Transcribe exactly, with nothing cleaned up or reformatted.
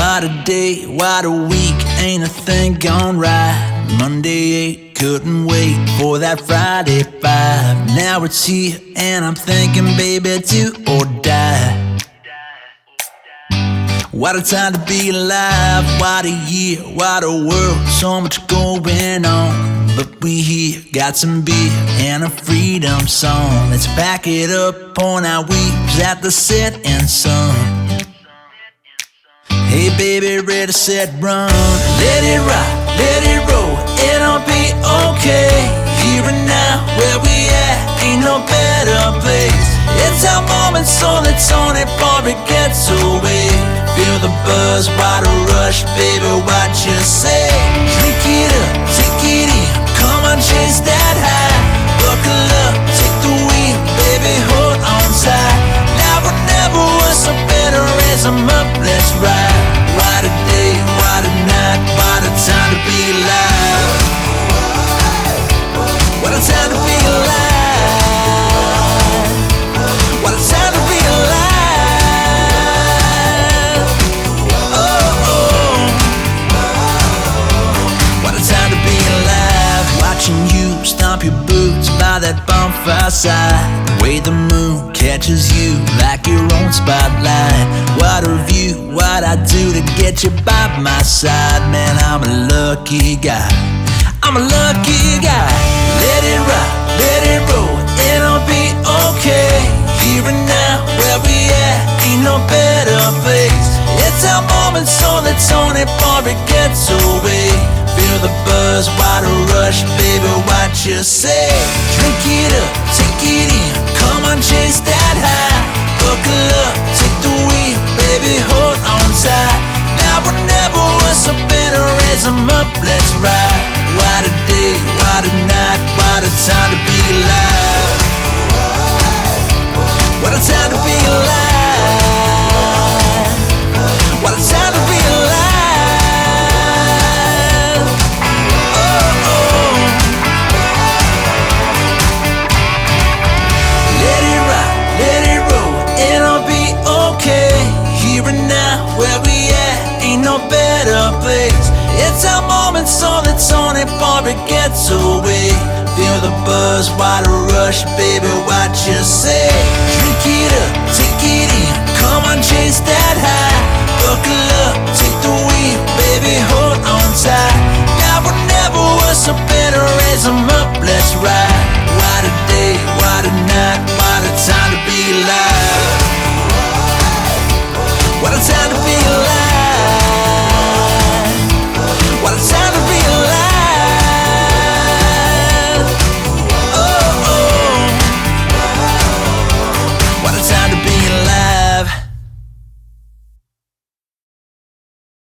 What a day, what a week, ain't a thing gone right. Monday eight, couldn't wait for that Friday five. Now it's here and I'm thinking, baby, do or die. What a time to be alive, what a year, what a world. So much going on, but we here, got some beer and a freedom song. Let's pack it up on our weaves at the setting sun. Hey baby, ready, set, run. Let it rock, let it roll, it'll be okay. Here and now, where we at, ain't no better place. It's our moment, so let's own it before it gets away. Feel the buzz, why the rush, baby, what you say? Drink it up, take it in, come on, chase that high. Buckle up, take the wheel, baby, hold on tight. Now or never was so better, raise 'em up, let's ride. What a day, what a night, what a time to be alive. What a time to be alive. What a time to be alive. Oh, oh. What a time to be alive. Watching you stomp your boots by that bonfire side. The way the moon catches you like your own spotlight. What a view, what I do to get you by my side. Man, I'm a lucky guy, I'm a lucky guy. Let it rock, let it roll, it'll be okay. Here and now, where we at, ain't no better place. It's our moment, so let's own it before it gets away. Feel the buzz, why the rush, baby, what you say? Drink it up, take it in, come on, chase that high. Buckle up, take the wheel, baby, hold on tight. Now or never was so better, raise 'em up, let's ride. What a day, what a night, what a time to be alive. What a time to be alive. What a time to be alive. Oh, oh. Let it rock, let it roll, it'll be okay. Here and now, where we at, ain't no better place. It's our moment, so let's own it before it gets away. Feel the buzz, why the rush, baby, what you say? Drink it up, take it in, come on, chase that high. Buckle up, take the wheel, baby, hold on tight. Now or never was so better, raise 'em up.